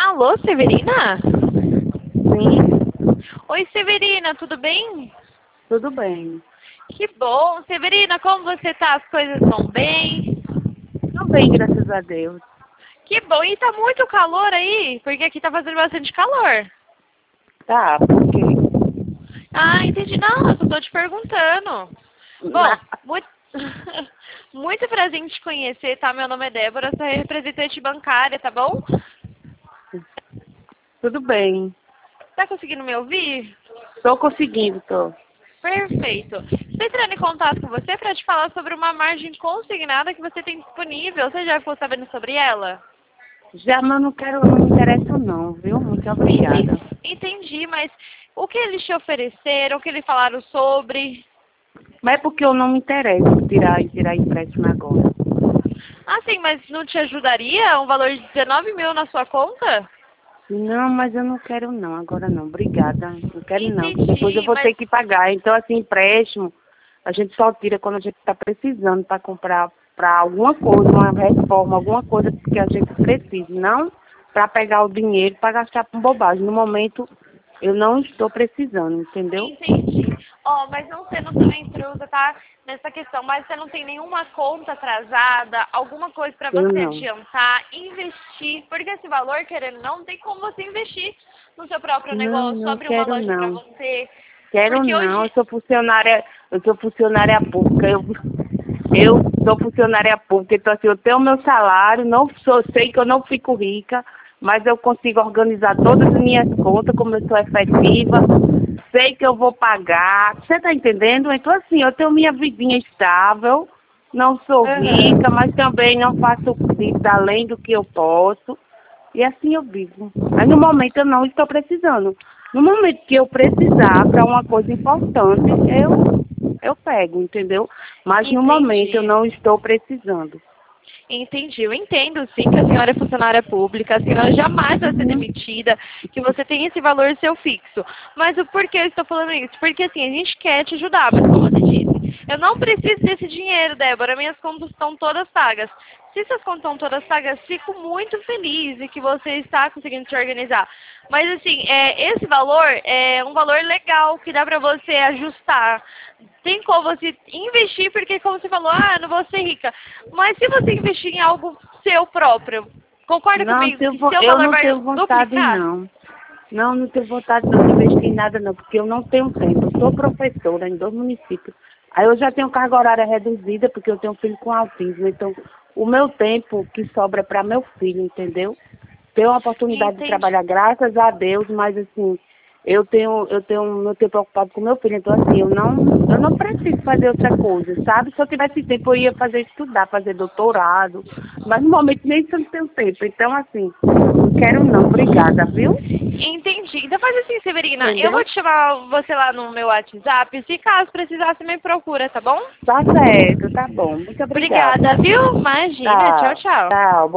Alô, Severina? Sim, Oi, Severina, tudo bem? tudo bem. Que bom. Severina, como você tá? As coisas vão bem? Tudo bem, graças a Deus. Que bom. E tá muito calor aí? Porque aqui tá fazendo bastante calor. Tá, por quê? Ah, entendi. Não, eu só tô te perguntando. Bom, muito, muito prazer em te conhecer, tá? Meu nome é Débora, sou representante bancária, tá bom? Tudo bem. Tá conseguindo me ouvir? Tô conseguindo, tô. Perfeito. Estou entrando em contato com você para te falar sobre uma margem consignada que você tem disponível. Você já ficou sabendo sobre ela? Já, mas não me interessa não, viu? Muito obrigada. Entendi, mas o que eles te ofereceram, o que eles falaram sobre? Mas é porque eu não me interesso em tirar empréstimo agora. Ah, sim, mas não te ajudaria um valor de 19 mil na sua conta? Não, mas eu não quero não, agora não. Obrigada. Não quero não, que depois eu Entendi, vou mas ter que pagar. Então, assim, empréstimo, a gente só tira quando a gente está precisando para comprar para alguma coisa, uma reforma, alguma coisa que a gente precise, não para pegar o dinheiro para gastar com bobagem. No momento, eu não estou precisando, entendeu? entendi. Ó, mas não sendo tão intrusa, tá? Nessa questão, mas você não tem nenhuma conta atrasada, alguma coisa para Eu você não. adiantar, investir, porque esse valor, querendo ou não, tem como você investir no seu próprio Não, negócio, não abrir uma quero loja para não. você. Quero Porque não, hoje, eu sou funcionária pública, eu sou funcionária pública, então assim, eu tenho meu salário, não sou, sei que eu não fico rica, mas eu consigo organizar todas as minhas contas, como eu sou efetiva, sei que eu vou pagar, você está entendendo? Então assim, eu tenho minha vidinha estável, não sou rica, aham, mas também não faço dívida além do que eu posso, e assim eu vivo. Mas no momento eu não estou precisando. No momento que eu precisar para uma coisa importante, eu pego, entendeu? Mas no momento eu entendi. não estou precisando. Entendi, eu entendo sim que a senhora é funcionária pública, a senhora jamais vai ser Uhum. demitida, que você tem esse valor seu fixo. Mas o porquê eu estou falando isso? Porque assim, a gente quer te ajudar, mas como você disse, eu não preciso desse dinheiro, Débora, minhas contas estão todas pagas. Se suas contas estão todas pagas, fico muito feliz e que você está conseguindo se organizar. Mas assim, esse valor é um valor legal que dá para você ajustar. Tem como você investir, porque como você falou, ah, não vou ser rica. Mas se você investir em algo seu próprio, concorda Não, comigo que seu eu valor não vai tenho vontade duplicar? não. Não, não tenho vontade não de investir em nada não, porque eu não tenho tempo. Eu sou professora em 2 municípios. Aí eu já tenho carga horária reduzida, porque eu tenho um filho com autismo. Então, o meu tempo que sobra é para meu filho, entendeu? Tenho a oportunidade de Entendi. trabalhar, graças a Deus, mas assim, eu tenho meu tempo ocupado com meu filho, então assim, eu não preciso fazer outra coisa, sabe? Se eu tivesse tempo, eu ia fazer estudar, fazer doutorado, mas no momento nem isso eu não tenho tempo, então assim, não quero não, obrigada, viu? Entendi. Então faz assim, Severina, eu vou Entendeu? te chamar você lá no meu WhatsApp, se caso precisar, você me procura, tá bom? Tá certo, tá bom, muito obrigada. Obrigada, viu? Imagina. Tchau, Tá, tchau. tchau.